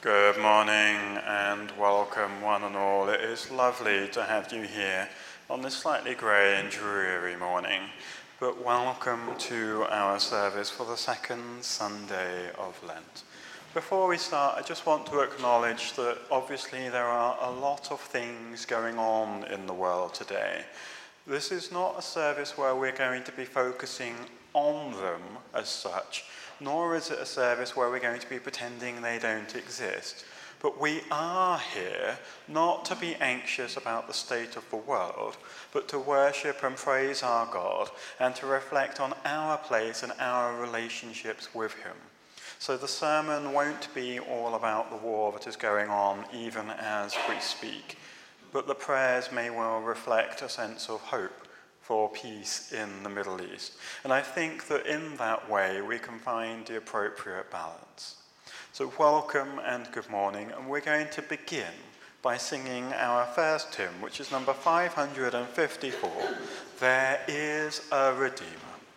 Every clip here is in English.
Good morning and welcome one and all. It is lovely to have you here on this slightly grey and dreary morning, but welcome to our service for the second Sunday of Lent. Before we start, I just want to acknowledge that obviously there are a lot of things going on in the world today. This is not a service where we're going to be focusing on them as such, nor is it a service where we're going to be pretending they don't exist. But we are here not to be anxious about the state of the world, but to worship and praise our God and to reflect on our place and our relationships with him. So the sermon won't be all about the war that is going on even as we speak, but the prayers may well reflect a sense of hope for peace in the Middle East. And I think that in that way we can find the appropriate balance. So welcome and good morning, and we're going to begin by singing our first hymn, which is number 554, There is a Redeemer.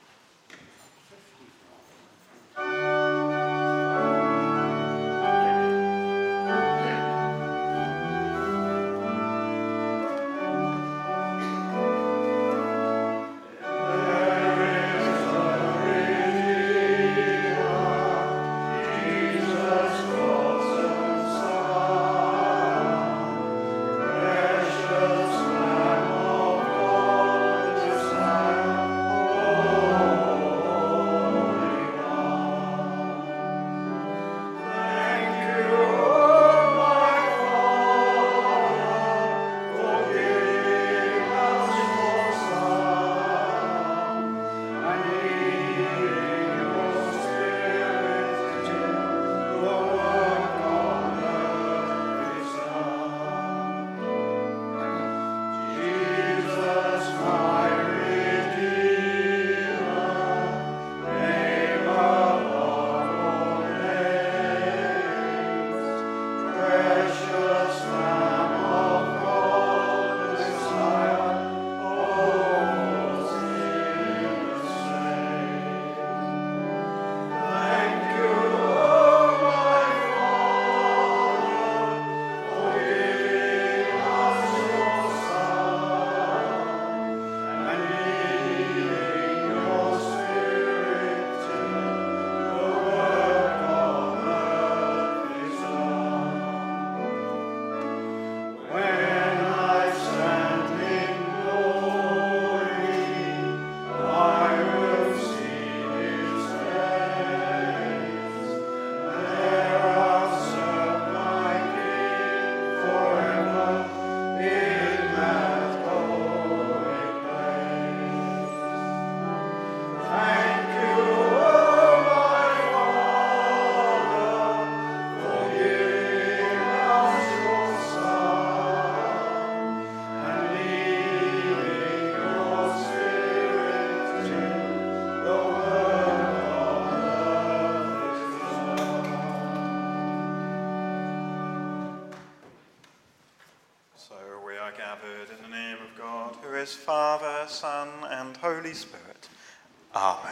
Father, Son, and Holy Spirit. Amen.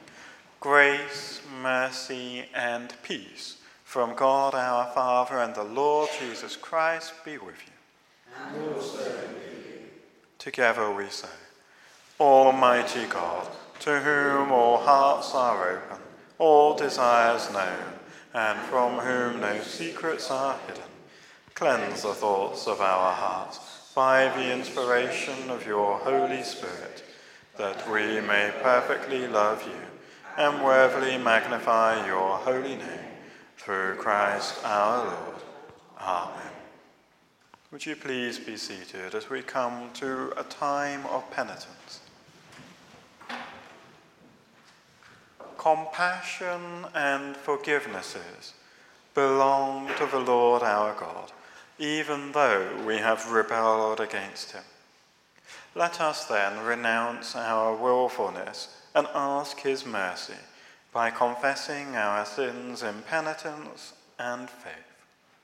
Grace, mercy, and peace from God our Father and the Lord Jesus Christ be with you. And also with you. Together we say, Almighty God, to whom all hearts are open, all desires known, and from whom no secrets are hidden, cleanse the thoughts of our hearts by the inspiration of your Holy Spirit, that we may perfectly love you and worthily magnify your holy name, through Christ our Lord. Amen. Would you please be seated as we come to a time of penitence. Compassion and forgivenesses belong to the Lord our God, even though we have rebelled against him. Let us then renounce our willfulness and ask his mercy by confessing our sins in penitence and faith.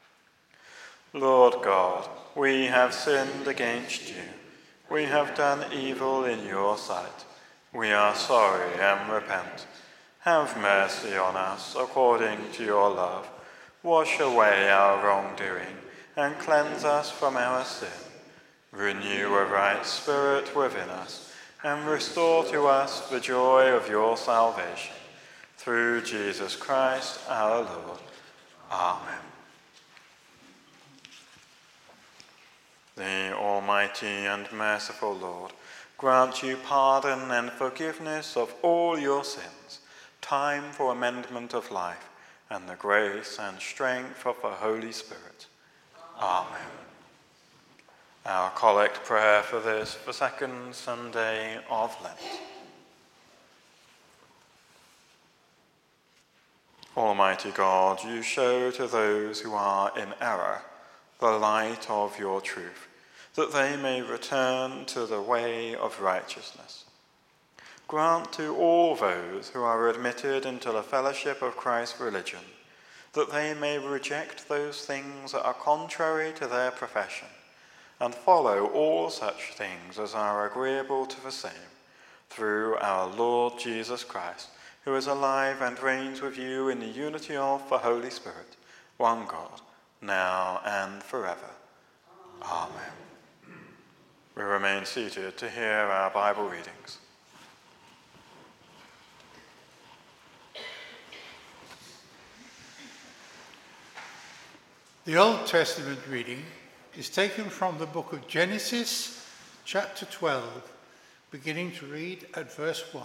Lord God, we have sinned against you. We have done evil in your sight. We are sorry and repent. Have mercy on us according to your love. Wash away our wrongdoing and cleanse us from our sin. Renew a right spirit within us and restore to us the joy of your salvation. Through Jesus Christ our Lord. Amen. The Almighty and merciful Lord grant you pardon and forgiveness of all your sins, time for amendment of life, and the grace and strength of the Holy Spirit. Amen. Our collect prayer for this, the second Sunday of Lent. Almighty God, you show to those who are in error the light of your truth, that they may return to the way of righteousness. Grant to all those who are admitted into the fellowship of Christ's religion, that they may reject those things that are contrary to their profession, and follow all such things as are agreeable to the same, through our Lord Jesus Christ, who is alive and reigns with you in the unity of the Holy Spirit, one God, now and forever. Amen. We remain seated to hear our Bible readings. The Old Testament reading is taken from the book of Genesis, chapter 12, beginning to read at verse 1.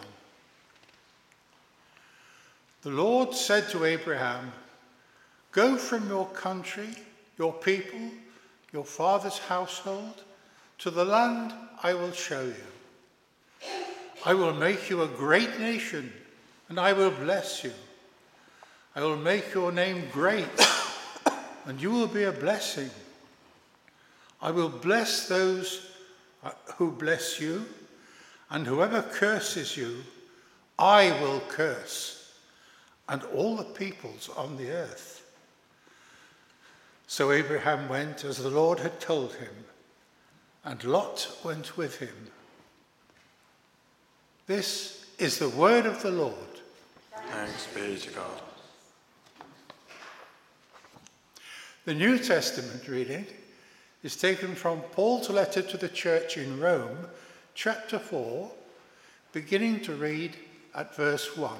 The Lord said to Abraham, "Go from your country, your people, your father's household, to the land I will show you. I will make you a great nation, and I will bless you. I will make your name great, and you will be a blessing. I will bless those who bless you, and whoever curses you, I will curse, and all the peoples on the earth." So Abraham went as the Lord had told him, and Lot went with him. This is the word of the Lord. Thanks be to God. The New Testament reading is taken from Paul's letter to the church in Rome, chapter 4, beginning to read at verse 1.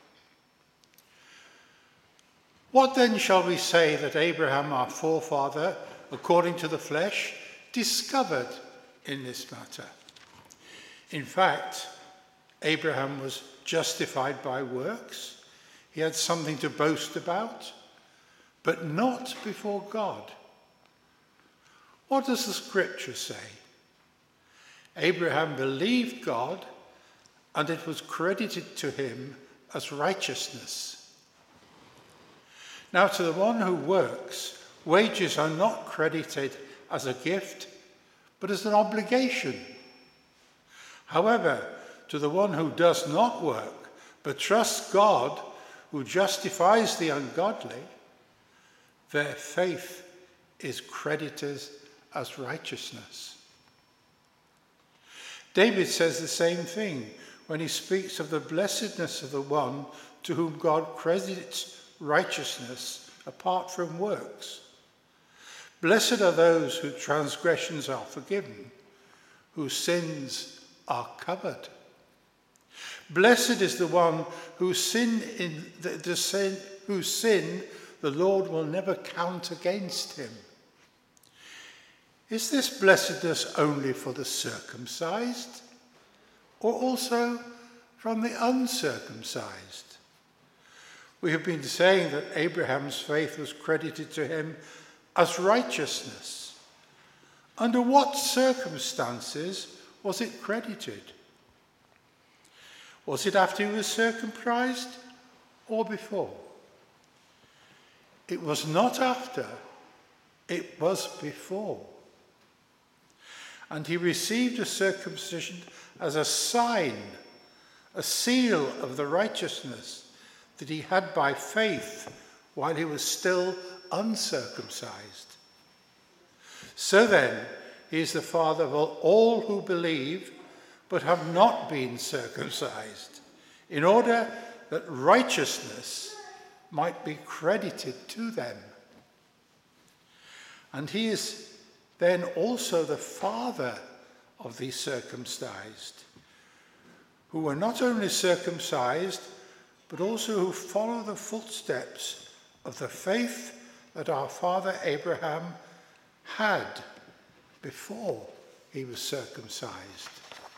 What then shall we say that Abraham, our forefather, according to the flesh, discovered in this matter? In fact, Abraham was justified by works. He had something to boast about, but not before God. What does the scripture say? Abraham believed God, and it was credited to him as righteousness. Now, to the one who works, wages are not credited as a gift, but as an obligation. However, to the one who does not work, but trusts God, who justifies the ungodly, their faith is credited as righteousness. David says the same thing when he speaks of the blessedness of the one to whom God credits righteousness apart from works. Blessed are those whose transgressions are forgiven, whose sins are covered. Blessed is the one whose sin the Lord will never count against him. Is this blessedness only for the circumcised, or also from the uncircumcised? We have been saying that Abraham's faith was credited to him as righteousness. Under what circumstances was it credited? Was it after he was circumcised or before? It was not after, it was before. And he received a circumcision as a sign, a seal of the righteousness that he had by faith while he was still uncircumcised. So then, he is the father of all who believe but have not been circumcised, in order that righteousness might be credited to them. And he is then also the father of the circumcised, who were not only circumcised, but also who follow the footsteps of the faith that our father Abraham had before he was circumcised.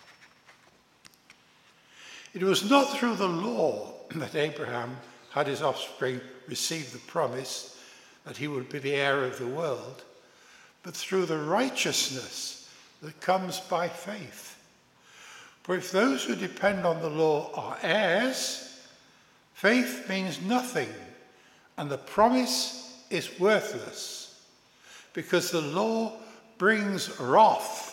It was not through the law that Abraham had his offspring receive the promise that he would be the heir of the world, but through the righteousness that comes by faith. For if those who depend on the law are heirs, faith means nothing, and the promise is worthless, because the law brings wrath.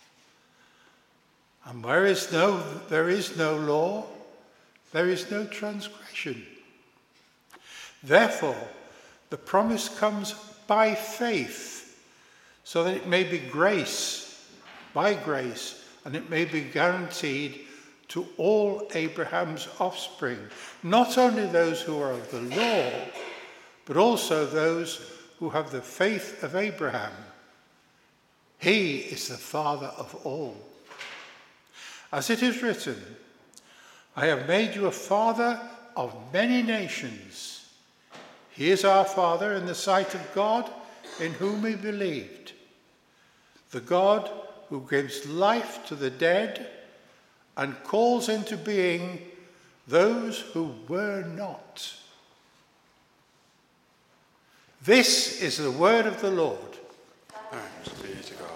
And where there is no law, there is no transgression. Therefore, the promise comes by faith, so that it may be by grace, and it may be guaranteed to all Abraham's offspring, not only those who are of the law, but also those who have the faith of Abraham. He is the father of all. As it is written, I have made you a father of many nations. He is our father in the sight of God, in whom we believed, the God who gives life to the dead and calls into being those who were not. This is the word of the Lord. Thanks be to God.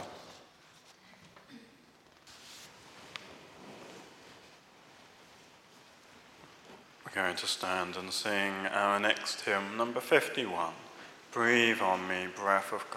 We're going to stand and sing our next hymn, number 51, Breathe on Me, Breath of God.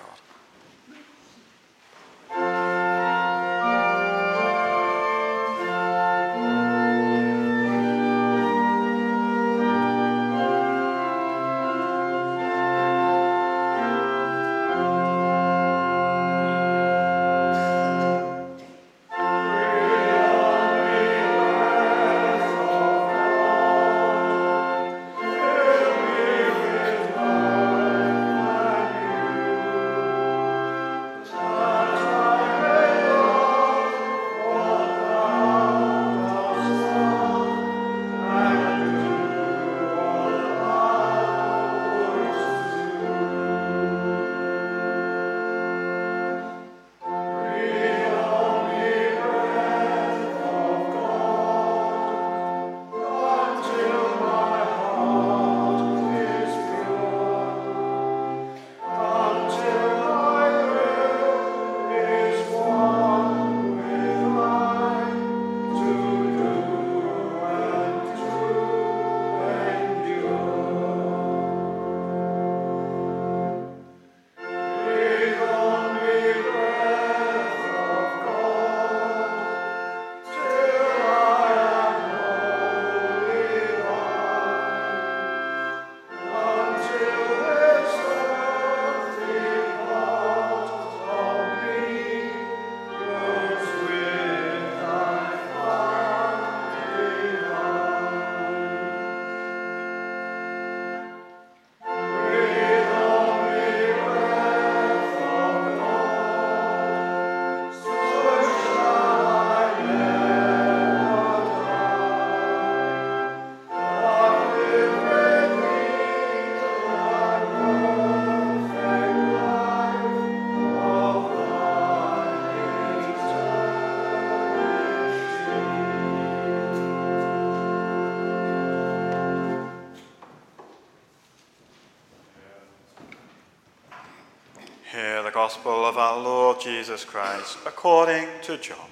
Hear the gospel of our Lord Jesus Christ according to John.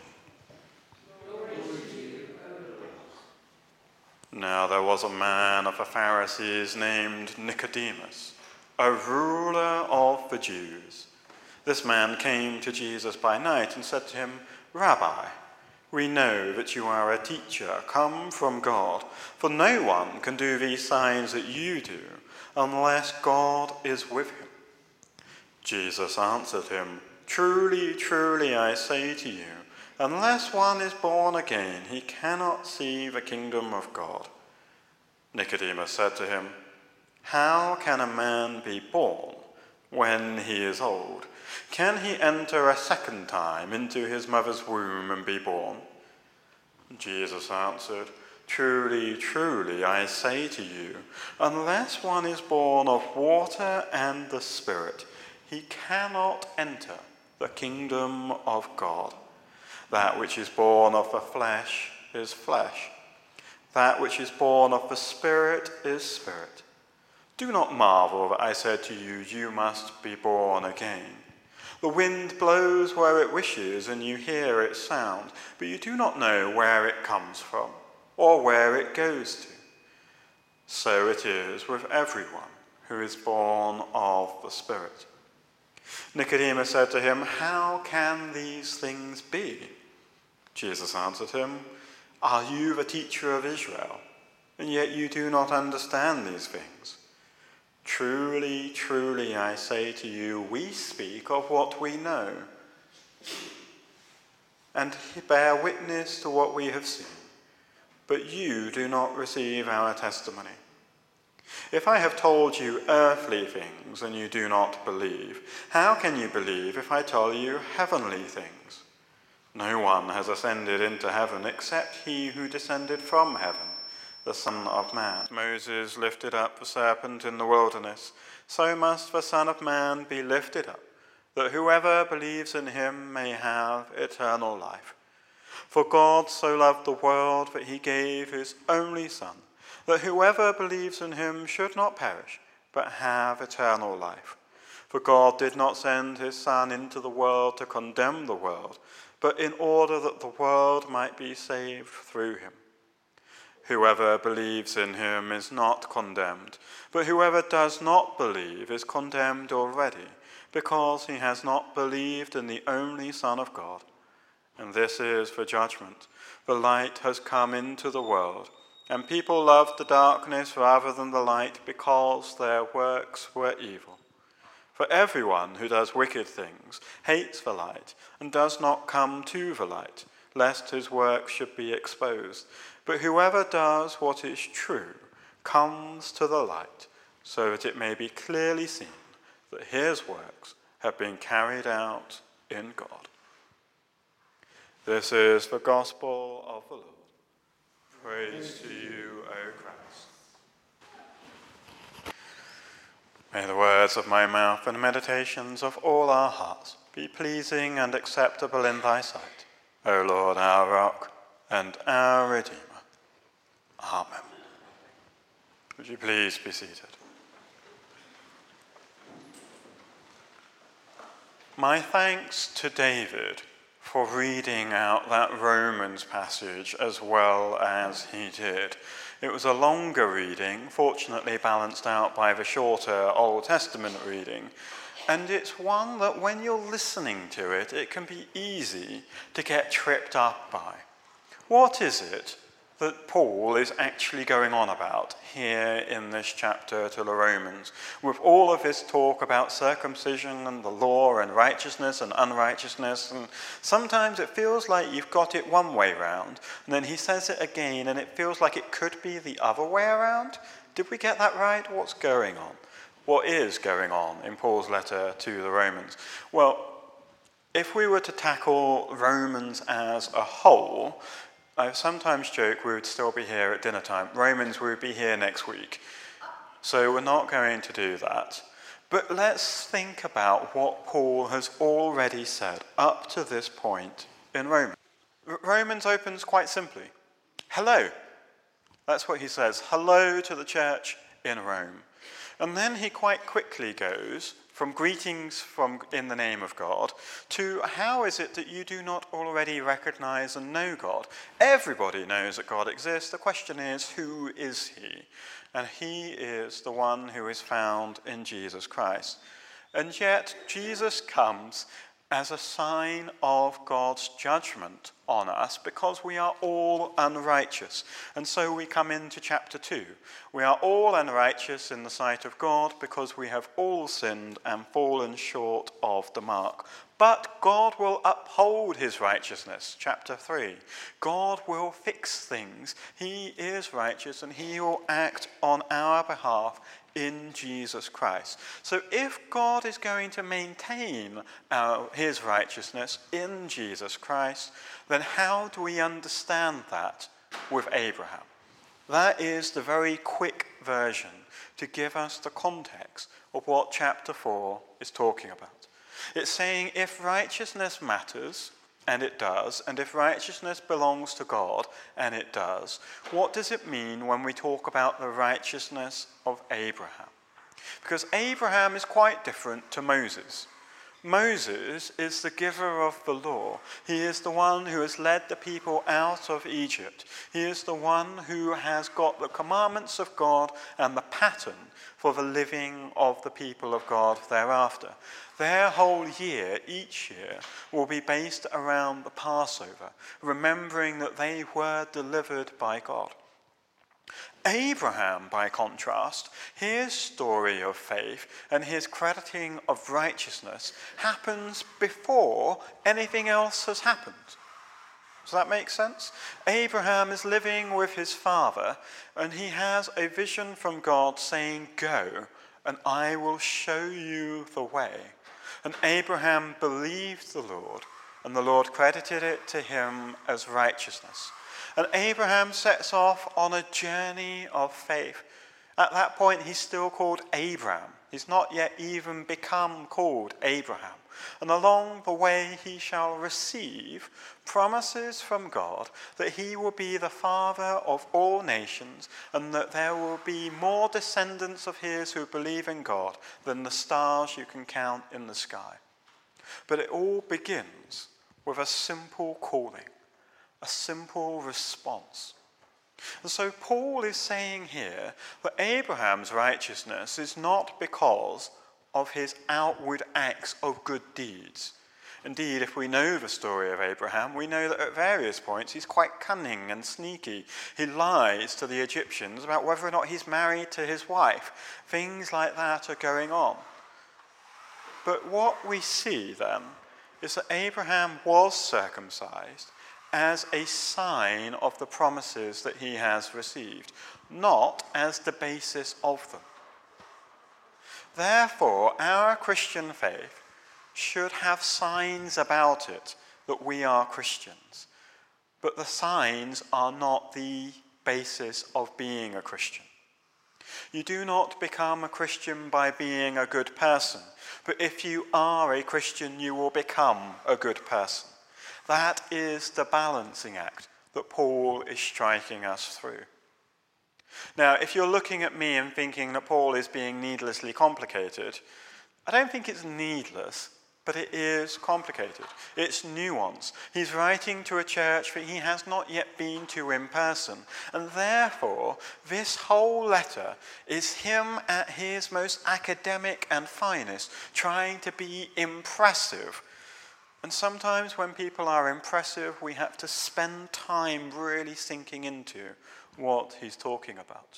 Now there was a man of the Pharisees named Nicodemus, a ruler of the Jews. This man came to Jesus by night and said to him, Rabbi, we know that you are a teacher come from God, for no one can do these signs that you do unless God is with him. Jesus answered him, Truly, truly, I say to you, unless one is born again, he cannot see the kingdom of God. Nicodemus said to him, How can a man be born when he is old? Can he enter a second time into his mother's womb and be born?" Jesus answered, "Truly, truly, I say to you, unless one is born of water and the Spirit, he cannot enter the kingdom of God. That which is born of the flesh is flesh. That which is born of the Spirit is spirit. Do not marvel that I said to you, you must be born again. The wind blows where it wishes, and you hear its sound, but you do not know where it comes from or where it goes to. So it is with everyone who is born of the Spirit." Nicodemus said to him, "How can these things be?" Jesus answered him, "Are you the teacher of Israel, and yet you do not understand these things? Truly, truly, I say to you, we speak of what we know, and bear witness to what we have seen, but you do not receive our testimony. If I have told you earthly things and you do not believe, how can you believe if I tell you heavenly things? No one has ascended into heaven except he who descended from heaven, the Son of Man. Moses lifted up the serpent in the wilderness, so must the Son of Man be lifted up, that whoever believes in him may have eternal life. For God so loved the world that he gave his only Son, that whoever believes in him should not perish, but have eternal life. For God did not send his Son into the world to condemn the world, but in order that the world might be saved through him. Whoever believes in him is not condemned, but whoever does not believe is condemned already, because he has not believed in the only Son of God. And this is the judgment. The light has come into the world, and people loved the darkness rather than the light, because their works were evil. For everyone who does wicked things hates the light and does not come to the light, lest his work should be exposed. But whoever does what is true comes to the light, so that it may be clearly seen that his works have been carried out in God. This is the gospel of the Lord. Praise to you, O Christ. May the words of my mouth and the meditations of all our hearts be pleasing and acceptable in thy sight, O Lord, our rock and our Redeemer. Amen. Would you please be seated? My thanks to David for reading out that Romans passage as well as he did. It was a longer reading, fortunately balanced out by the shorter Old Testament reading. And it's one that when you're listening to it, it can be easy to get tripped up by. What is it that Paul is actually going on about here in this chapter to the Romans, with all of his talk about circumcision and the law and righteousness and unrighteousness? And sometimes it feels like you've got it one way round, and then he says it again, and it feels like it could be the other way around. Did we get that right? What's going on? What is going on in Paul's letter to the Romans? Well, if we were to tackle Romans as a whole, I sometimes joke we would still be here at dinner time. Romans, we would be here next week. So we're not going to do that. But let's think about what Paul has already said up to this point in Romans. Romans opens quite simply. Hello. That's what he says. Hello to the church in Rome. And then he quite quickly goes from greetings in the name of God to how is it that you do not already recognize and know God? Everybody knows that God exists. The question is, who is he? And he is the one who is found in Jesus Christ. And yet Jesus comes as a sign of God's judgment on us because we are all unrighteous. And so we come into chapter 2. We are all unrighteous in the sight of God because we have all sinned and fallen short of the mark. But God will uphold his righteousness, chapter 3. God will fix things. He is righteous and he will act on our behalf in Jesus Christ. So if God is going to maintain his righteousness in Jesus Christ, then how do we understand that with Abraham? That is the very quick version to give us the context of what chapter 4 is talking about. It's saying if righteousness matters, and it does, and if righteousness belongs to God, and it does, what does it mean when we talk about the righteousness of Abraham? Because Abraham is quite different to Moses. Moses is the giver of the law. He is the one who has led the people out of Egypt. He is the one who has got the commandments of God and the pattern for the living of the people of God thereafter. Their whole year, each year, will be based around the Passover, remembering that they were delivered by God. Abraham, by contrast, his story of faith and his crediting of righteousness happens before anything else has happened. Does that make sense? Abraham is living with his father, and he has a vision from God saying, "Go, and I will show you the way." And Abraham believed the Lord, and the Lord credited it to him as righteousness. And Abraham sets off on a journey of faith. At that point, he's still called Abram. He's not yet even become called Abraham. And along the way, he shall receive promises from God that he will be the father of all nations and that there will be more descendants of his who believe in God than the stars you can count in the sky. But it all begins with a simple calling. A simple response. And so Paul is saying here that Abraham's righteousness is not because of his outward acts of good deeds. Indeed, if we know the story of Abraham, we know that at various points he's quite cunning and sneaky. He lies to the Egyptians about whether or not he's married to his wife. Things like that are going on. But what we see then is that Abraham was circumcised as a sign of the promises that he has received, not as the basis of them. Therefore, our Christian faith should have signs about it that we are Christians, but the signs are not the basis of being a Christian. You do not become a Christian by being a good person, but if you are a Christian, you will become a good person. That is the balancing act that Paul is striking us through. Now, if you're looking at me and thinking that Paul is being needlessly complicated, I don't think it's needless, but it is complicated. It's nuanced. He's writing to a church that he has not yet been to in person, and therefore, this whole letter is him at his most academic and finest, trying to be impressive. And sometimes when people are impressive, we have to spend time really sinking into what he's talking about.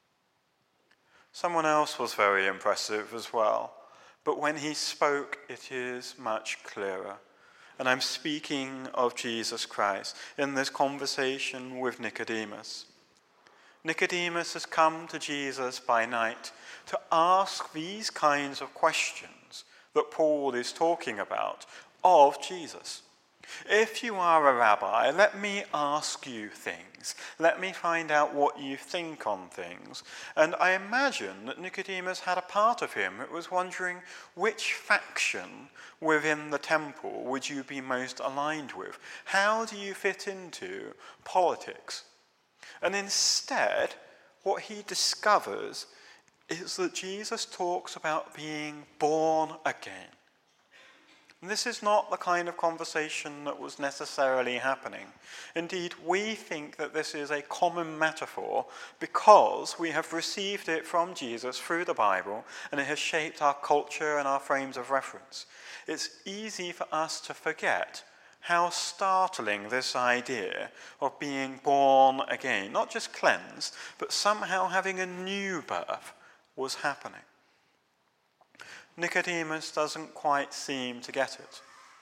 Someone else was very impressive as well, but when he spoke, it is much clearer. And I'm speaking of Jesus Christ in this conversation with Nicodemus. Nicodemus has come to Jesus by night to ask these kinds of questions that Paul is talking about of Jesus. If you are a rabbi, let me ask you things. Let me find out what you think on things. And I imagine that Nicodemus had a part of him that was wondering which faction within the temple would you be most aligned with? How do you fit into politics? And instead, what he discovers is that Jesus talks about being born again. And this is not the kind of conversation that was necessarily happening. Indeed, we think that this is a common metaphor because we have received it from Jesus through the Bible, and it has shaped our culture and our frames of reference. It's easy for us to forget how startling this idea of being born again, not just cleansed, but somehow having a new birth, was happening. Nicodemus doesn't quite seem to get it.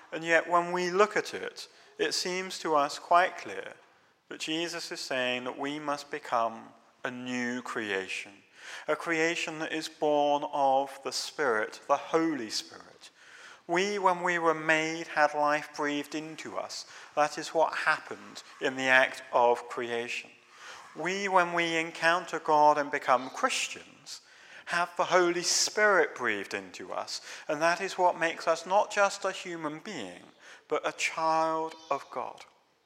And yet when we look at it, it seems to us quite clear that Jesus is saying that we must become a new creation, a creation that is born of the Spirit, the Holy Spirit. We, when we were made, had life breathed into us. That is what happened in the act of creation. We, when we encounter God and become Christians, have the Holy Spirit breathed into us, and that is what makes us not just a human being, but a child of God.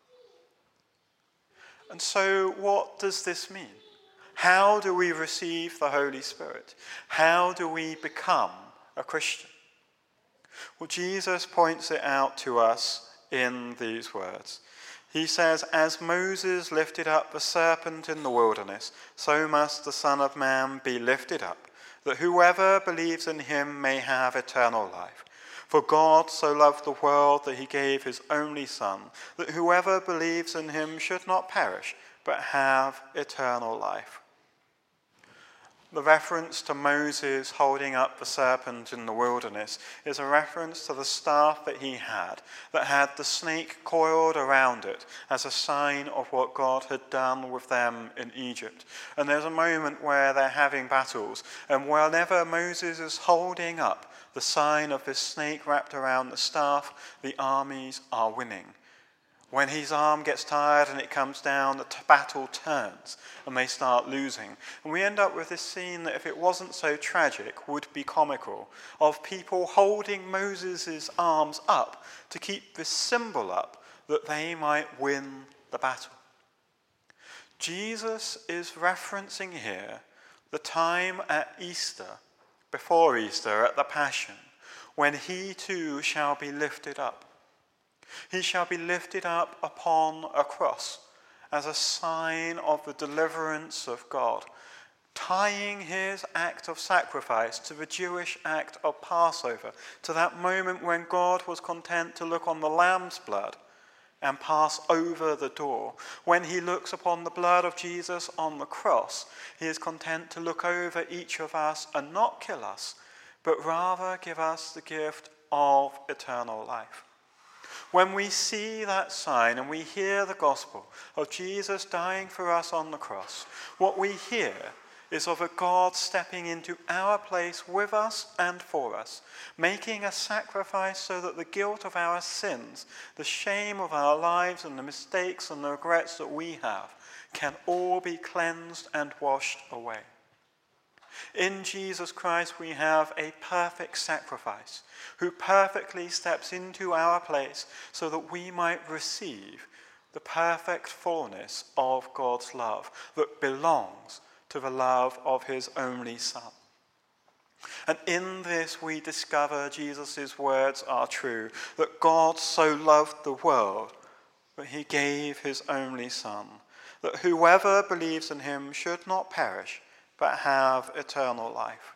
And so what does this mean? How do we receive the Holy Spirit? How do we become a Christian? Well, Jesus points it out to us in these words. He says, "As Moses lifted up the serpent in the wilderness, so must the Son of Man be lifted up, that whoever believes in him may have eternal life. For God so loved the world that he gave his only Son, that whoever believes in him should not perish, but have eternal life." The reference to Moses holding up the serpent in the wilderness is a reference to the staff that he had, that had the snake coiled around it as a sign of what God had done with them in Egypt. And there's a moment where they're having battles, and whenever Moses is holding up the sign of this snake wrapped around the staff, the armies are winning. When his arm gets tired and it comes down, the battle turns and they start losing. And we end up with this scene that, if it wasn't so tragic, would be comical, of people holding Moses' arms up to keep this symbol up that they might win the battle. Jesus is referencing here the time at Easter, before Easter, at the Passion, when he too shall be lifted up. He shall be lifted up upon a cross as a sign of the deliverance of God, tying his act of sacrifice to the Jewish act of Passover, to that moment when God was content to look on the lamb's blood and pass over the door. When he looks upon the blood of Jesus on the cross, he is content to look over each of us and not kill us, but rather give us the gift of eternal life. When we see that sign and we hear the gospel of Jesus dying for us on the cross, what we hear is of a God stepping into our place with us and for us, making a sacrifice so that the guilt of our sins, the shame of our lives and the mistakes and the regrets that we have, can all be cleansed and washed away. In Jesus Christ we have a perfect sacrifice who perfectly steps into our place so that we might receive the perfect fullness of God's love that belongs to the love of his only Son. And in this we discover Jesus' words are true, that God so loved the world that he gave his only Son, that whoever believes in him should not perish, but have eternal life.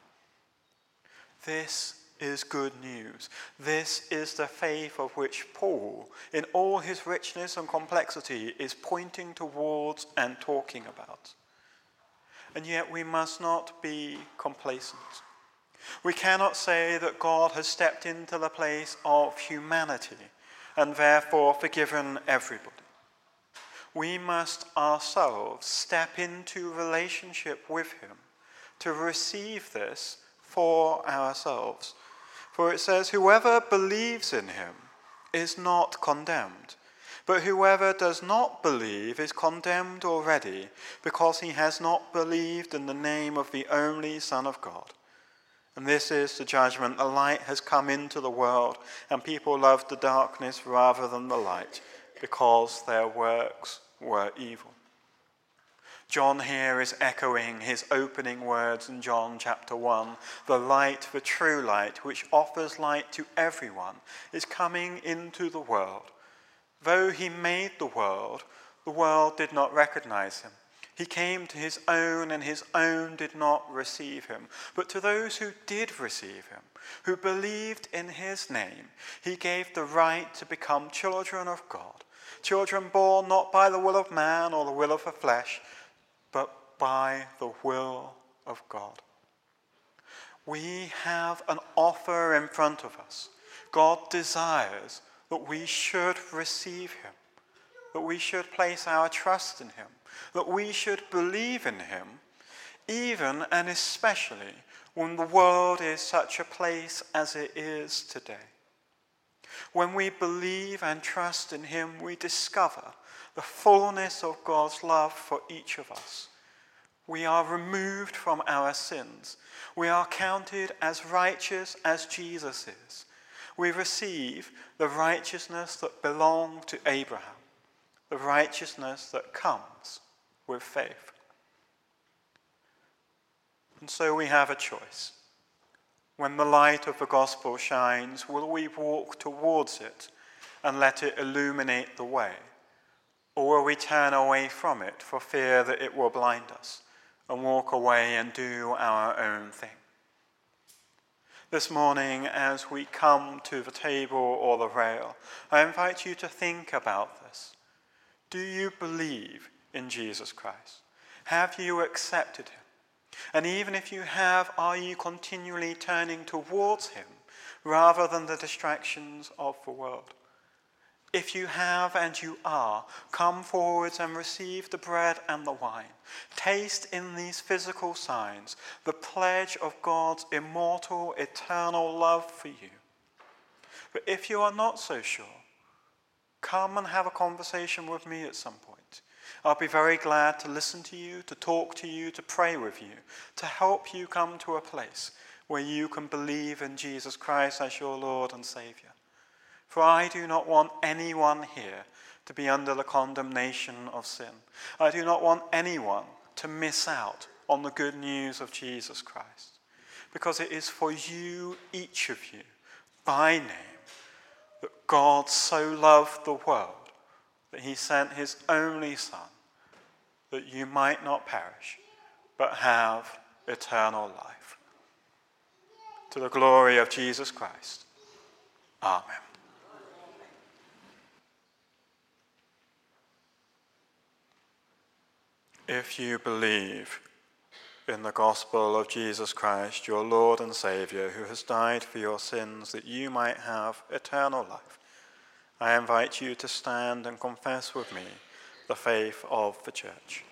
This is good news. This is the faith of which Paul, in all his richness and complexity, is pointing towards and talking about. And yet we must not be complacent. We cannot say that God has stepped into the place of humanity and therefore forgiven everybody. We must ourselves step into relationship with him to receive this for ourselves. For it says, "Whoever believes in him is not condemned, but whoever does not believe is condemned already, because he has not believed in the name of the only Son of God. And this is the judgment: the light has come into the world, and people loved the darkness rather than the light, because their works were evil." John here is echoing his opening words in John chapter 1. The light, the true light, which offers light to everyone, is coming into the world. Though he made the world did not recognize him. He came to his own, and his own did not receive him. But to those who did receive him, who believed in his name, he gave the right to become children of God. Children born not by the will of man or the will of the flesh, but by the will of God. We have an offer in front of us. God desires that we should receive him, that we should place our trust in him, that we should believe in him, even and especially when the world is such a place as it is today. When we believe and trust in him, we discover the fullness of God's love for each of us. We are removed from our sins. We are counted as righteous as Jesus is. We receive the righteousness that belonged to Abraham, the righteousness that comes with faith. And so we have a choice. When the light of the gospel shines, will we walk towards it and let it illuminate the way? Or will we turn away from it for fear that it will blind us and walk away and do our own thing? This morning, as we come to the table or the rail, I invite you to think about this. Do you believe in Jesus Christ? Have you accepted him? And even if you have, are you continually turning towards him rather than the distractions of the world? If you have and you are, come forwards and receive the bread and the wine. Taste in these physical signs the pledge of God's immortal, eternal love for you. But if you are not so sure, come and have a conversation with me at some point. I'll be very glad to listen to you, to talk to you, to pray with you, to help you come to a place where you can believe in Jesus Christ as your Lord and Saviour. For I do not want anyone here to be under the condemnation of sin. I do not want anyone to miss out on the good news of Jesus Christ. Because it is for you, each of you, by name, that God so loved the world that he sent his only Son, that you might not perish, but have eternal life. To the glory of Jesus Christ. Amen. If you believe in the gospel of Jesus Christ, your Lord and Saviour, who has died for your sins that you might have eternal life, I invite you to stand and confess with me the faith of the Church.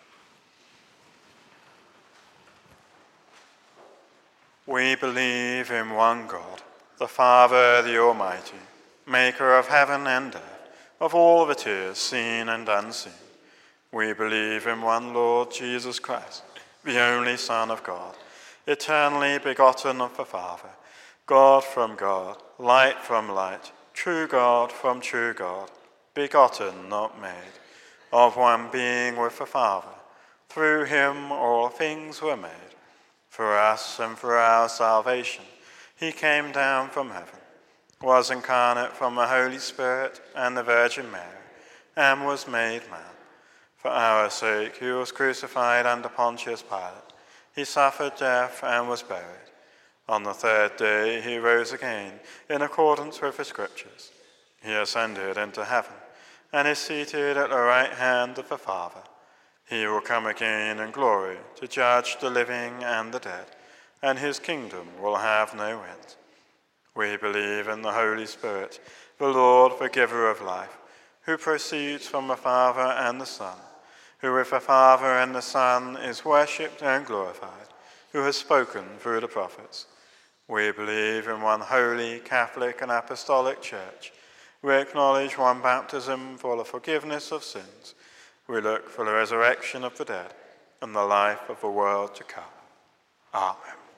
We believe in one God, the Father, the Almighty, maker of heaven and earth, of all that is seen and unseen. We believe in one Lord Jesus Christ, the only Son of God, eternally begotten of the Father, God from God, light from light, true God from true God, begotten, not made, of one being with the Father. Through him all things were made. For us and for our salvation, he came down from heaven, was incarnate from the Holy Spirit and the Virgin Mary, and was made man. For our sake, he was crucified under Pontius Pilate. He suffered death and was buried. On the third day, he rose again, in accordance with the Scriptures. He ascended into heaven, and is seated at the right hand of the Father. He will come again in glory to judge the living and the dead, and his kingdom will have no end. We believe in the Holy Spirit, the Lord, the giver of life, who proceeds from the Father and the Son, who with the Father and the Son is worshipped and glorified, who has spoken through the prophets. We believe in one holy, Catholic and Apostolic Church. We acknowledge one baptism for the forgiveness of sins. We look for the resurrection of the dead and the life of the world to come. Amen.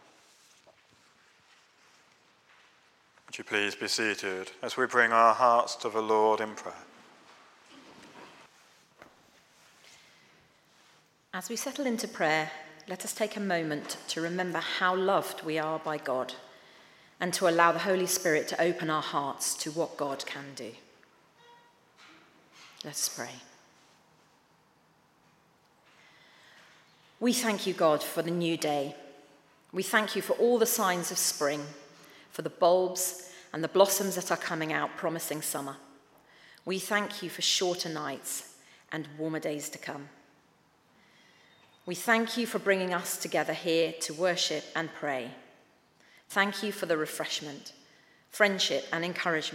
Would you please be seated as we bring our hearts to the Lord in prayer. As we settle into prayer, let us take a moment to remember how loved we are by God and to allow the Holy Spirit to open our hearts to what God can do. Let us pray. We thank you, God, for the new day. We thank you for all the signs of spring, for the bulbs and the blossoms that are coming out promising summer. We thank you for shorter nights and warmer days to come. We thank you for bringing us together here to worship and pray. Thank you for the refreshment, friendship and encouragement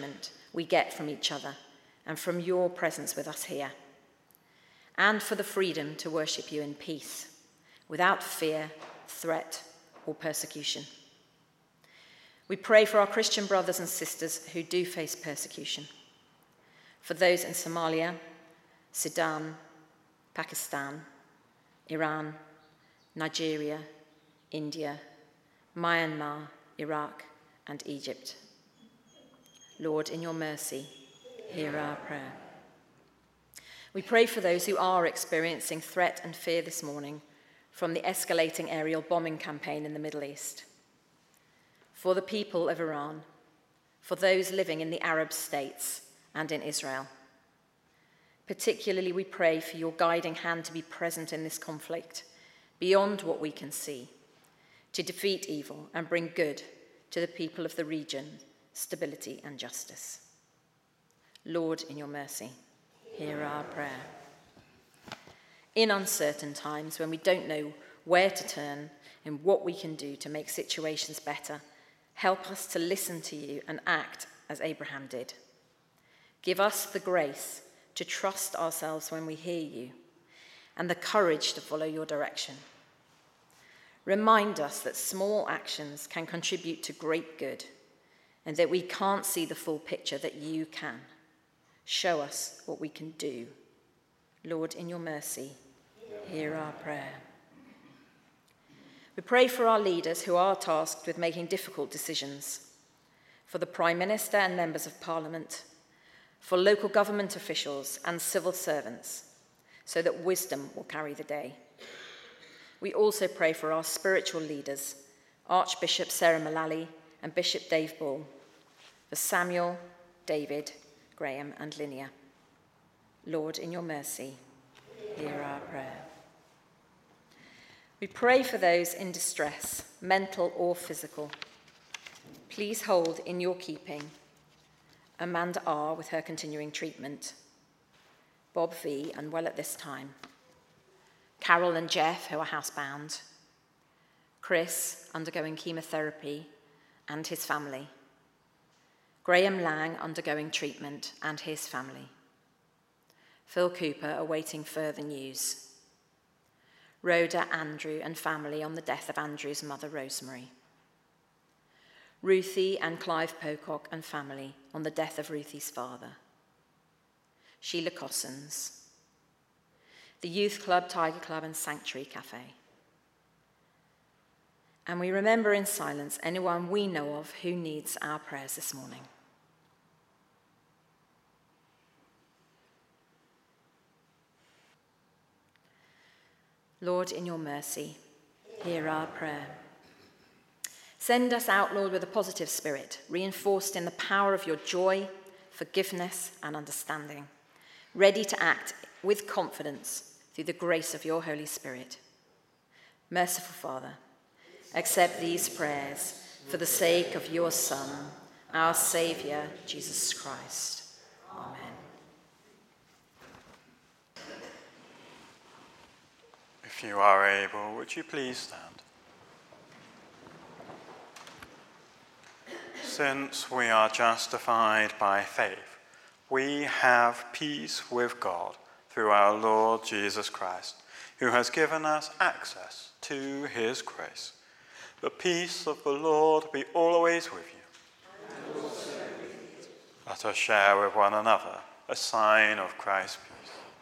we get from each other and from your presence with us here, and for the freedom to worship you in peace, without fear, threat, or persecution. We pray for our Christian brothers and sisters who do face persecution, for those in Somalia, Sudan, Pakistan, Iran, Nigeria, India, Myanmar, Iraq, and Egypt. Lord, in your mercy, hear our prayer. We pray for those who are experiencing threat and fear this morning from the escalating aerial bombing campaign in the Middle East, for the people of Iran, for those living in the Arab states and in Israel. Particularly, we pray for your guiding hand to be present in this conflict, beyond what we can see, to defeat evil and bring good to the people of the region, stability and justice. Lord, in your mercy, hear our prayer. In uncertain times, when we don't know where to turn and what we can do to make situations better, help us to listen to you and act as Abraham did. Give us the grace to trust ourselves when we hear you and the courage to follow your direction. Remind us that small actions can contribute to great good and that we can't see the full picture that you can. Show us what we can do. Lord, in your mercy, hear our prayer. We pray for our leaders who are tasked with making difficult decisions, for the Prime Minister and members of Parliament, for local government officials and civil servants, so that wisdom will carry the day. We also pray for our spiritual leaders, Archbishop Sarah Mullally and Bishop Dave Ball, for Samuel, David, Graham and Linnea. Lord, in your mercy, hear our prayer. We pray for those in distress, mental or physical. Please hold in your keeping Amanda R. with her continuing treatment, Bob V. unwell at this time, Carol and Jeff, who are housebound, Chris, undergoing chemotherapy, and his family, Graham Lang, undergoing treatment, and his family, Phil Cooper, awaiting further news, Rhoda, Andrew, and family on the death of Andrew's mother, Rosemary, Ruthie and Clive Pocock and family on the death of Ruthie's father, Sheila Cossens, the Youth Club, Tiger Club, and Sanctuary Cafe. And we remember in silence anyone we know of who needs our prayers this morning. Lord, in your mercy, hear our prayer. Send us out, Lord, with a positive spirit, reinforced in the power of your joy, forgiveness, and understanding, ready to act with confidence through the grace of your Holy Spirit. Merciful Father, accept these prayers for the sake of your Son, our Saviour, Jesus Christ. Amen. If you are able, would you please stand? Since we are justified by faith, we have peace with God through our Lord Jesus Christ, who has given us access to his grace. The peace of the Lord be always with you. And also with you. Let us share with one another a sign of Christ's peace.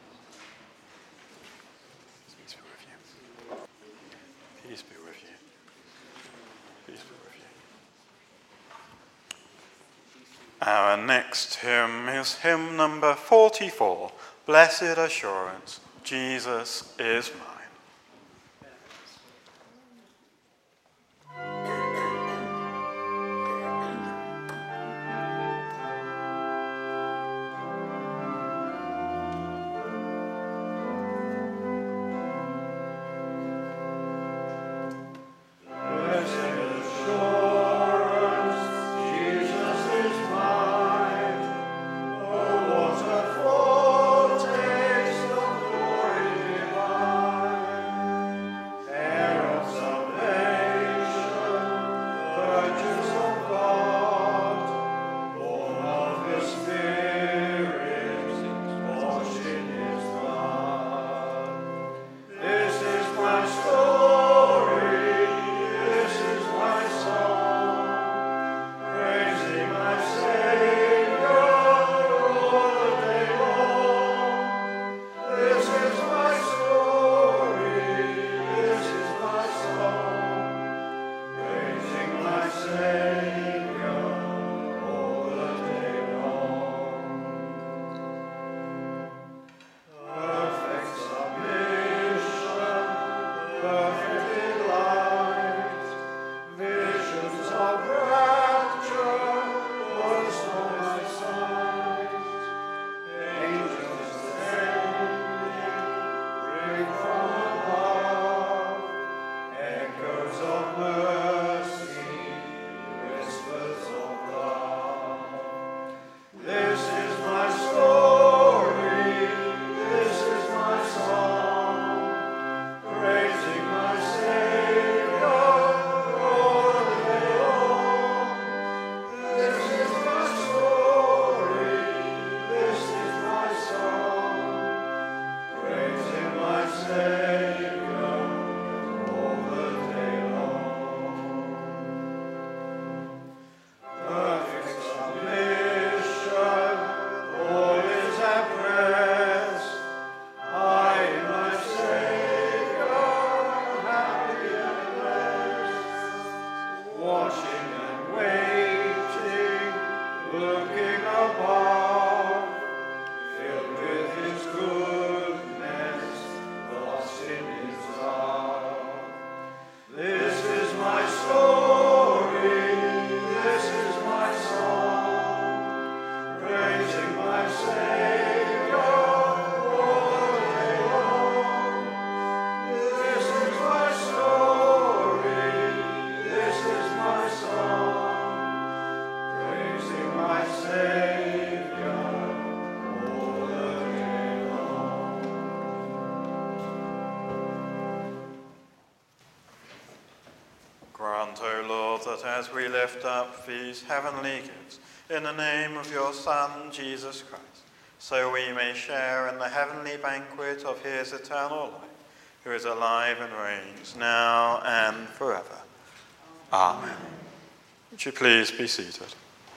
Peace be with you. Peace be with you. Peace be with you. Our next hymn is hymn number 44, Blessed Assurance, Jesus is mine. Divine. watching and waiting, looking above, filled with his goodness, lost in his love. This is my story, this is my song, praising my Savior all the day long. This is my story, this is my song, praising my Savior all the day long. Grant, O Lord, that as we lift up these heavenly gifts in the name of your Son, Jesus Christ, so we may share in the heavenly banquet of his eternal life, who is alive and reigns now and forever. Amen. Would you please be seated?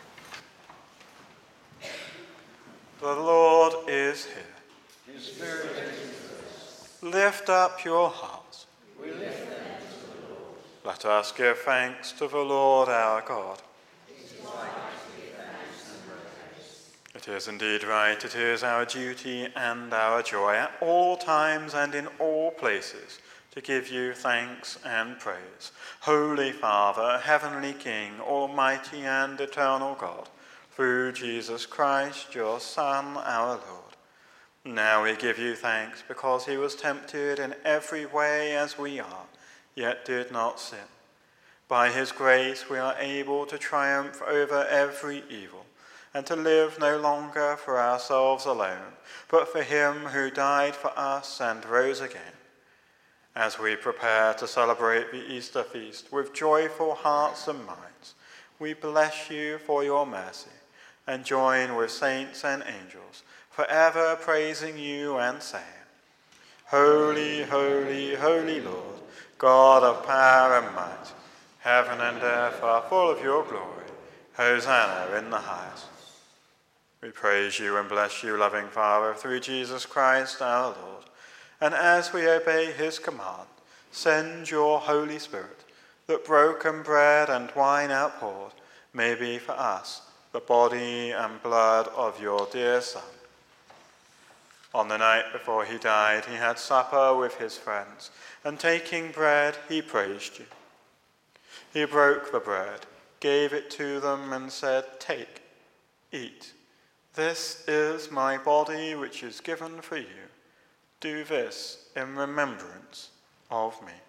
The Lord is here. His Spirit is with us. Lift up your hearts. We lift them to the Lord. Let us give thanks to the Lord our God. It is right to give thanks and praise. It is indeed right, it is our duty and our joy at all times and in all places to give you thanks and praise. Holy Father, Heavenly King, Almighty and Eternal God, through Jesus Christ, your Son, our Lord. Now we give you thanks because he was tempted in every way as we are, yet did not sin. By his grace we are able to triumph over every evil, and to live no longer for ourselves alone, but for him who died for us and rose again. As we prepare to celebrate the Easter feast with joyful hearts and minds, we bless you for your mercy, and join with saints and angels, forever praising you and saying, Holy, holy, holy Lord, God of power and might, heaven and earth are full of your glory. Hosanna in the highest. We praise you and bless you, loving Father, through Jesus Christ our Lord. And as we obey his command, send your Holy Spirit, that broken bread and wine outpoured may be for us the body and blood of your dear Son. On the night before he died, he had supper with his friends, and taking bread, he praised you. He broke the bread, gave it to them, and said, Take, eat. This is my body, which is given for you. Do this in remembrance of me.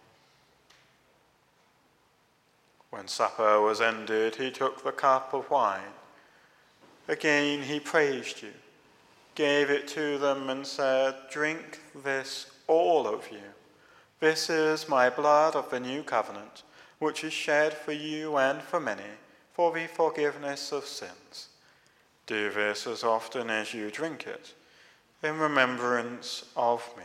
When supper was ended, he took the cup of wine. Again he praised you, gave it to them, and said, Drink this, all of you. This is my blood of the new covenant, which is shed for you and for many, for the forgiveness of sins. Do this as often as you drink it, in remembrance of me.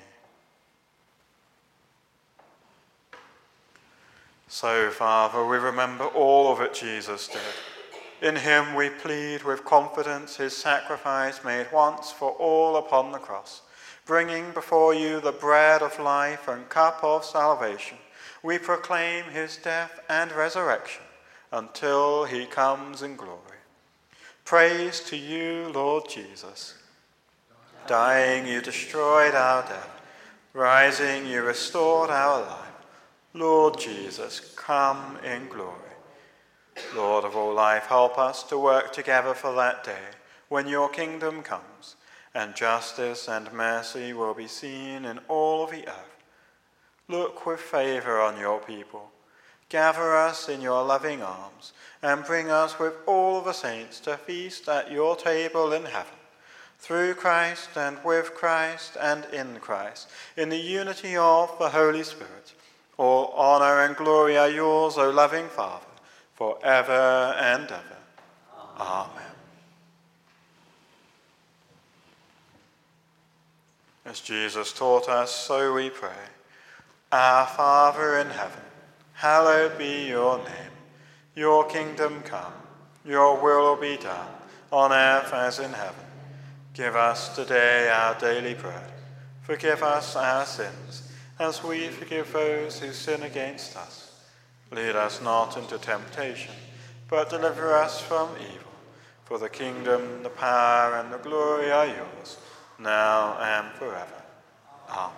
So, Father, we remember all that Jesus did. In him we plead with confidence his sacrifice made once for all upon the cross. Bringing before you the bread of life and cup of salvation, we proclaim his death and resurrection until he comes in glory. Praise to you, Lord Jesus. Dying, you destroyed our death. Rising, you restored our life. Lord Jesus, come in glory. Lord of all life, help us to work together for that day when your kingdom comes, and justice and mercy will be seen in all the earth. Look with favor on your people. Gather us in your loving arms, and bring us with all the saints to feast at your table in heaven. Through Christ and with Christ and in Christ, in the unity of the Holy Spirit, all honor and glory are yours, O loving Father, forever and ever. Amen. As Jesus taught us, so we pray. Our Father in heaven, hallowed be your name. Your kingdom come, your will be done, on earth as in heaven. Give us today our daily bread. Forgive us our sins, as we forgive those who sin against us. Lead us not into temptation, but deliver us from evil. For the kingdom, the power, and the glory are yours, now and forever. Amen.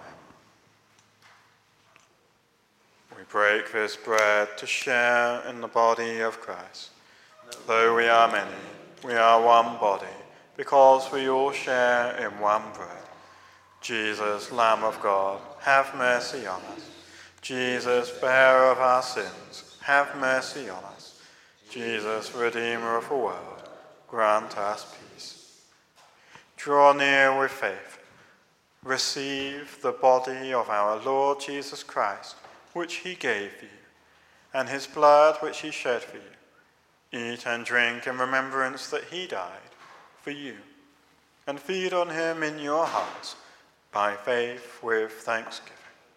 We break this bread to share in the body of Christ. Though we are many, we are one body, because we all share in one bread. Jesus, Lamb of God, have mercy on us. Jesus, bearer of our sins, have mercy on us. Jesus, Redeemer of the world, grant us peace. Draw near with faith. Receive the body of our Lord Jesus Christ, which he gave for you, and his blood which he shed for you. Eat and drink in remembrance that he died for you, and feed on him in your hearts by faith with thanksgiving.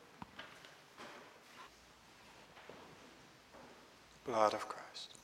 Blood of Christ.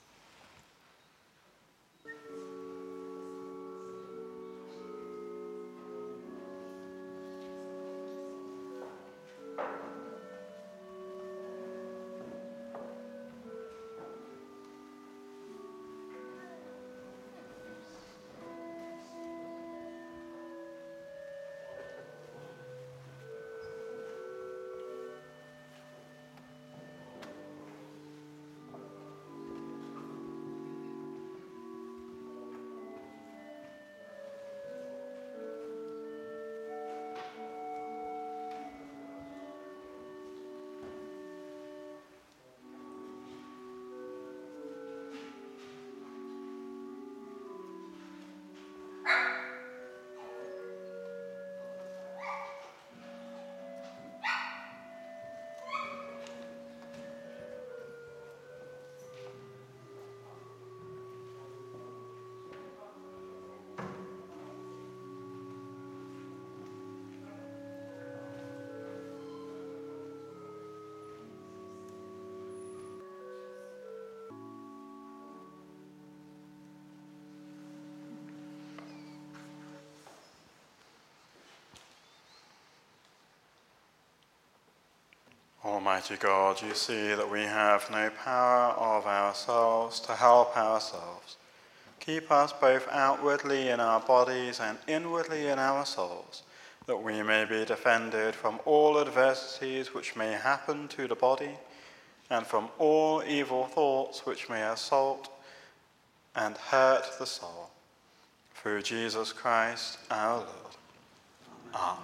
Almighty God, you see that we have no power of ourselves to help ourselves. Keep us both outwardly in our bodies and inwardly in our souls, that we may be defended from all adversities which may happen to the body, and from all evil thoughts which may assault and hurt the soul. Through Jesus Christ our Lord. Amen.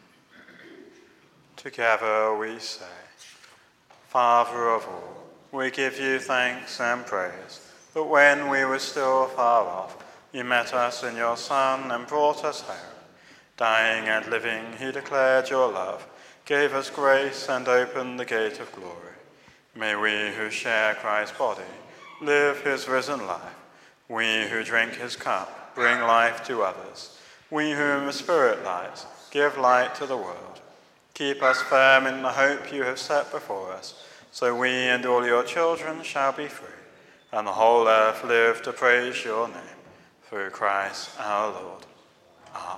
Together we say, Father of all, we give you thanks and praise, that when we were still far off, you met us in your Son and brought us home. Dying and living, he declared your love, gave us grace and opened the gate of glory. May we who share Christ's body live his risen life. We who drink his cup bring life to others. We whom the Spirit lights give light to the world. Keep us firm in the hope you have set before us, so we and all your children shall be free, and the whole earth live to praise your name. Through Christ our Lord. Amen.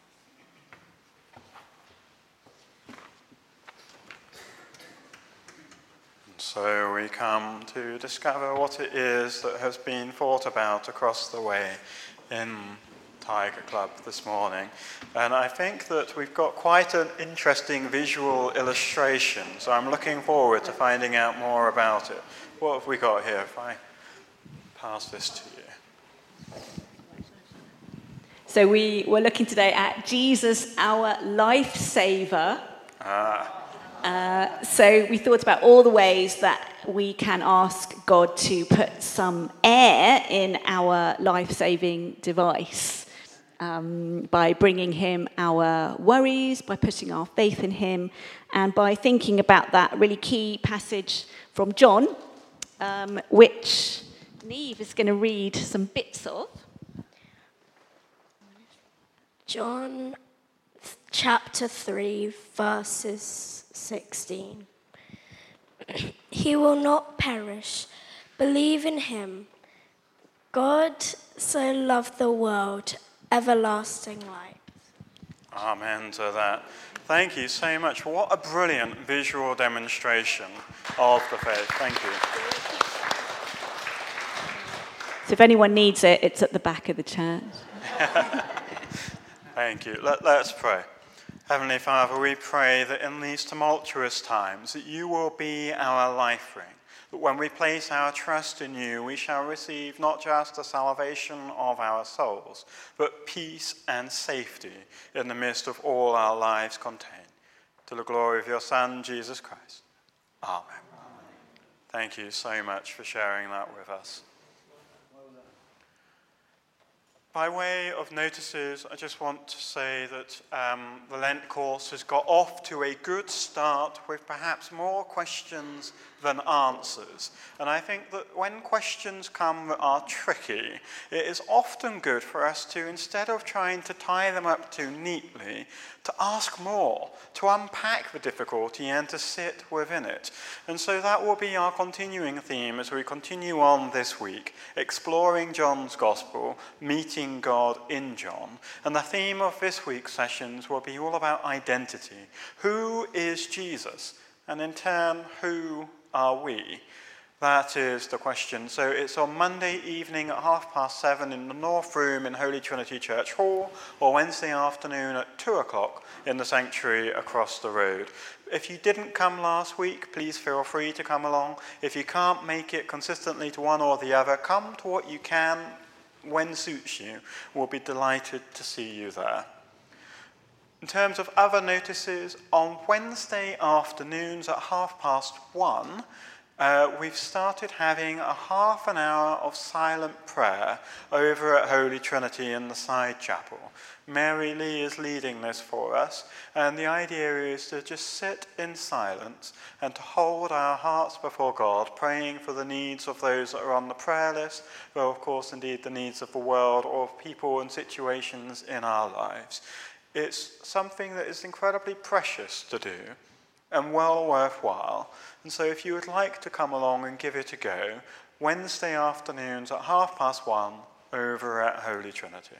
And so we come to discover what it is that has been thought about across the way in Tiger Club this morning, and I think that we've got quite an interesting visual illustration, so I'm looking forward to finding out more about it. What have we got here if I pass this to you? So we were looking today at Jesus, our lifesaver. So we thought about all the ways that we can ask God to put some air in our life-saving device. By bringing him our worries, by putting our faith in him, and by thinking about that really key passage from John, which Neve is going to read some bits of. John chapter 3, verses 16. He will not perish. Believe in him. God so loved the world, everlasting life. Amen to that. Thank you so much. What a brilliant visual demonstration of the faith. Thank you. So if anyone needs it, it's at the back of the church. Thank you. Let's pray. Heavenly Father, we pray that in these tumultuous times that you will be our life ring. That when we place our trust in you, we shall receive not just the salvation of our souls, but peace and safety in the midst of all our lives contained. To the glory of your Son, Jesus Christ. Amen. Thank you so much for sharing that with us. By way of notices, I just want to say that the Lent course has got off to a good start with perhaps more questions than answers. And I think that when questions come that are tricky, it is often good for us to, instead of trying to tie them up too neatly, to ask more, to unpack the difficulty and to sit within it. And so that will be our continuing theme as we continue on this week, exploring John's Gospel, meeting God in John. And the theme of this week's sessions will be all about identity. Who is Jesus? And in turn, who are we? That is the question. So it's on Monday evening at 7:30 in the North Room in Holy Trinity Church Hall, or Wednesday afternoon at 2:00 in the sanctuary across the road. If you didn't come last week, please feel free to come along. If you can't make it consistently to one or the other, come to what you can when suits you. We'll be delighted to see you there. In terms of other notices, on Wednesday afternoons at 1:30, we've started having a half an hour of silent prayer over at Holy Trinity in the side chapel. Mary Lee is leading this for us, and the idea is to just sit in silence and to hold our hearts before God, praying for the needs of those that are on the prayer list, though of course indeed the needs of the world or of people and situations in our lives. It's something that is incredibly precious to do and well worthwhile. And so if you would like to come along and give it a go, Wednesday afternoons at 1:30 over at Holy Trinity.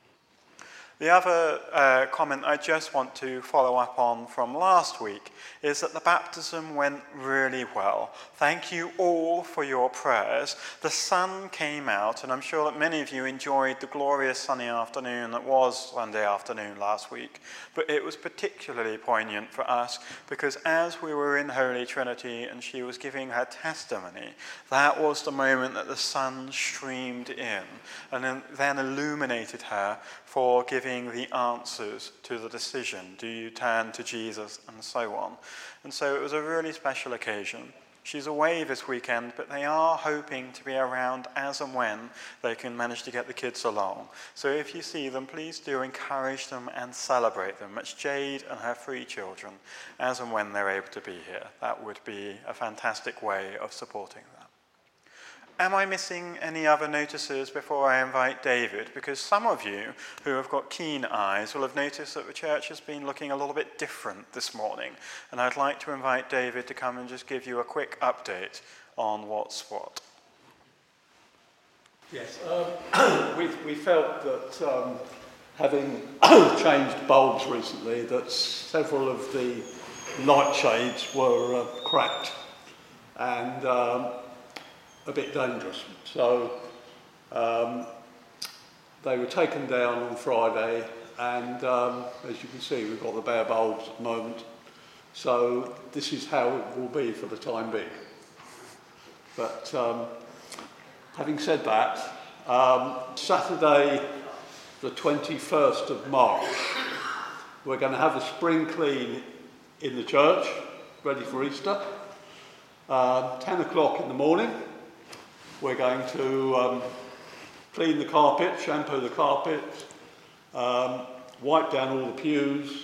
The other comment I just want to follow up on from last week is that the baptism went really well. Thank you all for your prayers. The sun came out, and I'm sure that many of you enjoyed the glorious sunny afternoon that was Sunday afternoon last week. But it was particularly poignant for us because as we were in Holy Trinity and she was giving her testimony, that was the moment that the sun streamed in and then illuminated her for giving the answers to the decision. Do you turn to Jesus? And so on. And so it was a really special occasion. She's away this weekend, but they are hoping to be around as and when they can manage to get the kids along. So if you see them, please do encourage them and celebrate them. It's Jade and her 3 children, as and when they're able to be here. That would be a fantastic way of supporting them. Am I missing any other notices before I invite David? Because some of you who have got keen eyes will have noticed that the church has been looking a little bit different this morning. And I'd like to invite David to come and just give you a quick update on what's what. Yes, we felt that having changed bulbs recently, that several of the light shades were cracked and a bit dangerous. So they were taken down on Friday, and as you can see, we've got the bare bulbs at the moment. So this is how it will be for the time being. But having said that, Saturday the 21st of March, we're going to have a spring clean in the church, ready for Easter. 10 o'clock in the morning. We're going to clean the carpet, shampoo the carpet, wipe down all the pews,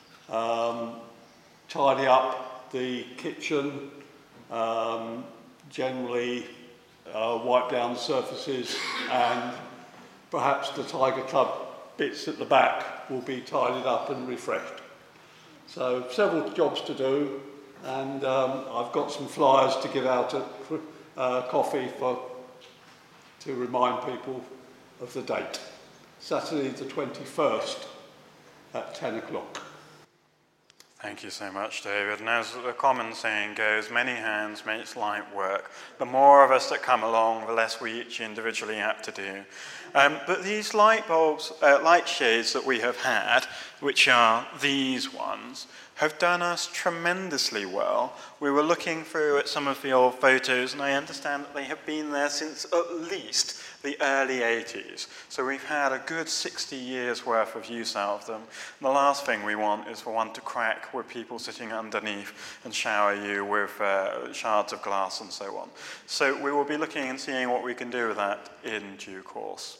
tidy up the kitchen, generally wipe down the surfaces, and perhaps the Tiger Club bits at the back will be tidied up and refreshed. So several jobs to do, and I've got some flyers to give out at coffee to remind people of the date. Saturday the 21st at 10 o'clock. Thank you so much, David. And as the common saying goes, many hands makes light work. The more of us that come along, the less we each individually have to do. But these light bulbs, light shades that we have had, which are these ones, have done us tremendously well. We were looking through at some of the old photos, and I understand that they have been there since at least the early 80s. So we've had a good 60 years worth of use out of them. And the last thing we want is for one to crack with people sitting underneath and shower you with shards of glass and so on. So we will be looking and seeing what we can do with that in due course.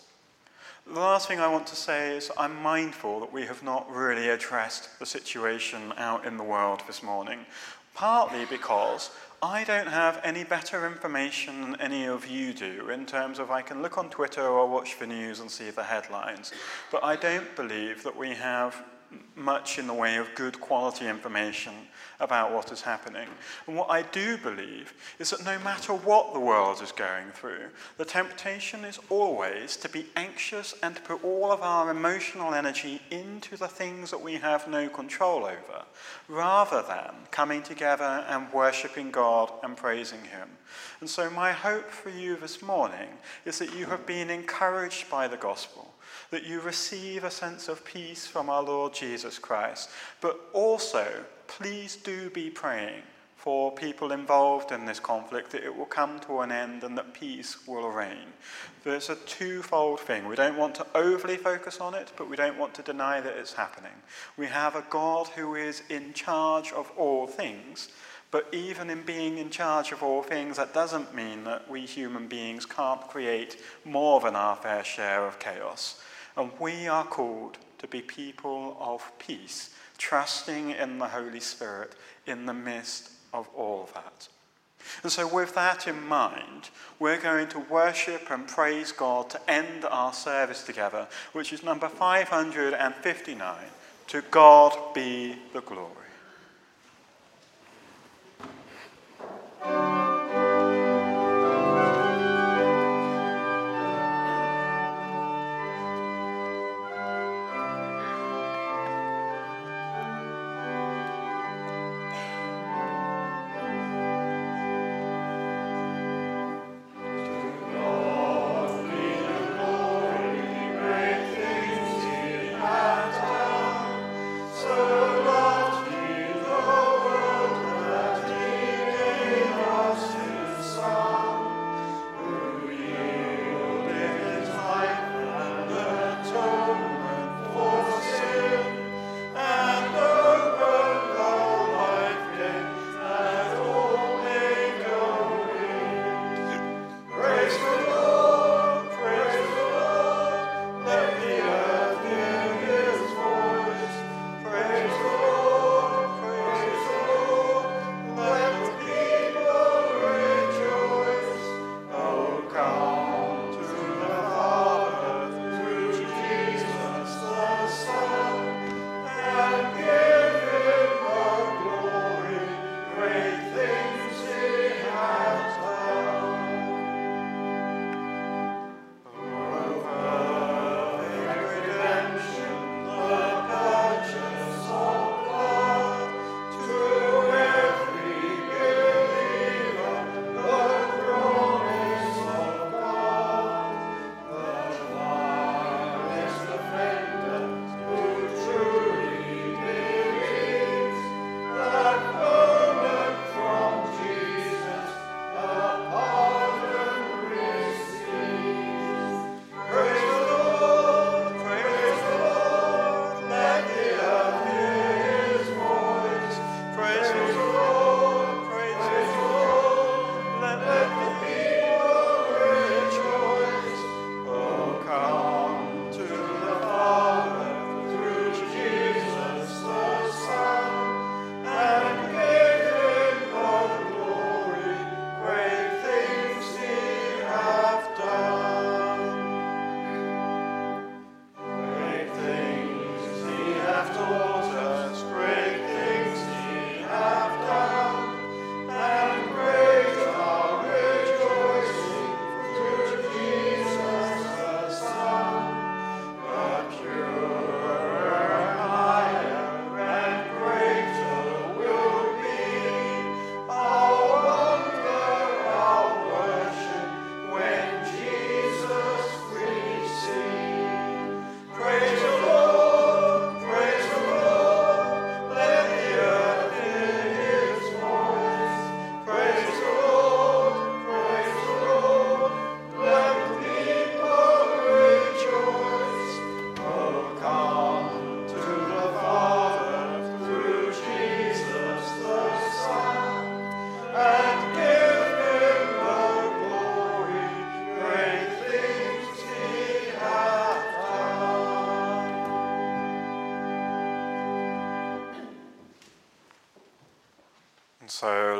The last thing I want to say is I'm mindful that we have not really addressed the situation out in the world this morning, partly because I don't have any better information than any of you do in terms of I can look on Twitter or watch the news and see the headlines, but I don't believe that we have much in the way of good quality information about what is happening. And what I do believe is that no matter what the world is going through, the temptation is always to be anxious and to put all of our emotional energy into the things that we have no control over, rather than coming together and worshipping God and praising Him. And so my hope for you this morning is that you have been encouraged by the gospel, that you receive a sense of peace from our Lord Jesus Christ, but also please do be praying for people involved in this conflict, that it will come to an end and that peace will reign. There's a twofold thing. We don't want to overly focus on it, but we don't want to deny that it's happening. We have a God who is in charge of all things, but even in being in charge of all things, that doesn't mean that we human beings can't create more than our fair share of chaos. And we are called to be people of peace, trusting in the Holy Spirit in the midst of all of that. And so with that in mind, we're going to worship and praise God to end our service together, which is number 559, To God Be the Glory. So loved he the world that he gave us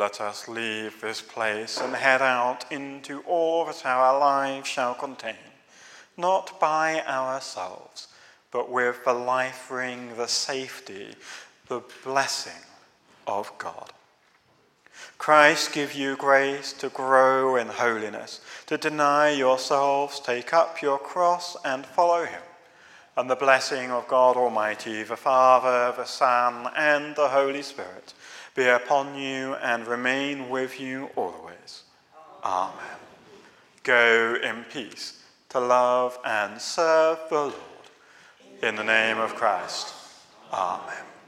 let us leave this place and head out into all that our lives shall contain, not by ourselves, but with the life ring, the safety, the blessing of God. Christ give you grace to grow in holiness, to deny yourselves, take up your cross and follow him. And the blessing of God Almighty, the Father, the Son, and the Holy Spirit be upon you and remain with you always. Amen. Go in peace to love and serve the Lord. In the name of Christ. Amen.